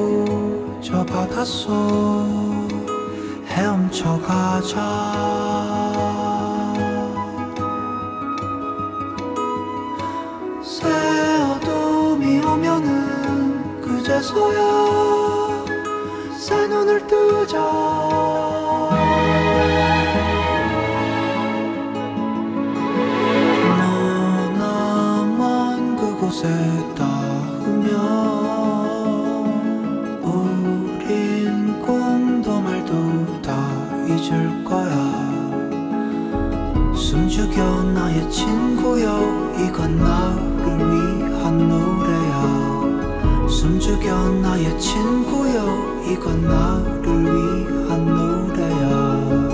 돌리고 저 바닷속 헤엄쳐 가자. 새 어둠이 오면은 그제서야 새 눈을 뜨자. 머나먼 그곳에 닿으면 우린 꿈도 말도 다 잊을 거야. 숨죽여 나의 친구여, 이건 나를 위한 노래야. 숨죽여 나의 친구여, 이건 나를 위한 노래야.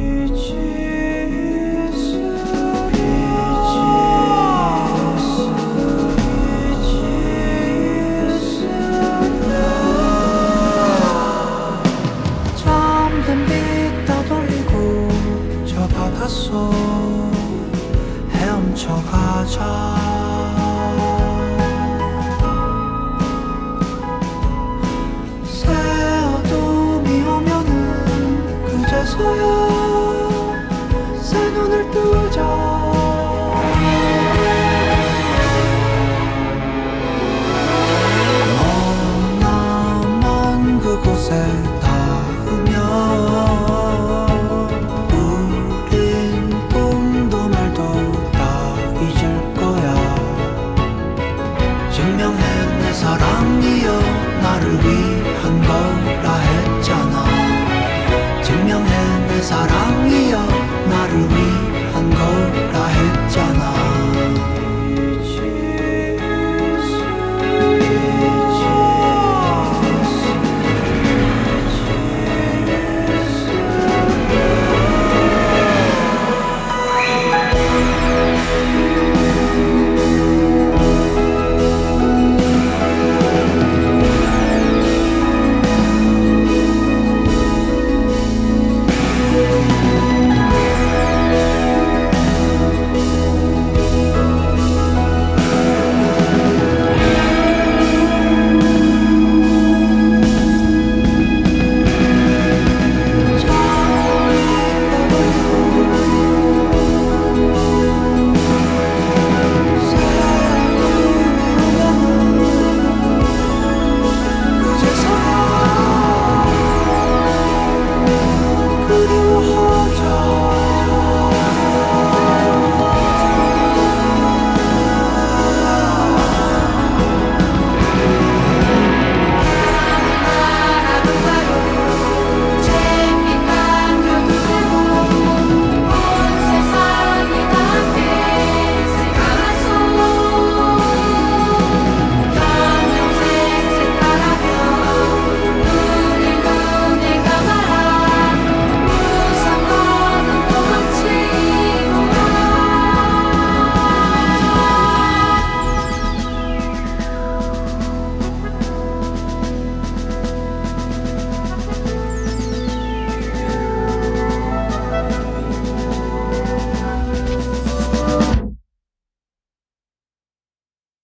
잠든 빛 다 돌리고 저 바닷속 헤엄쳐 가자. 새 어둠이 오면은 그제서야 새 눈을 뜨자. 머나먼 그곳에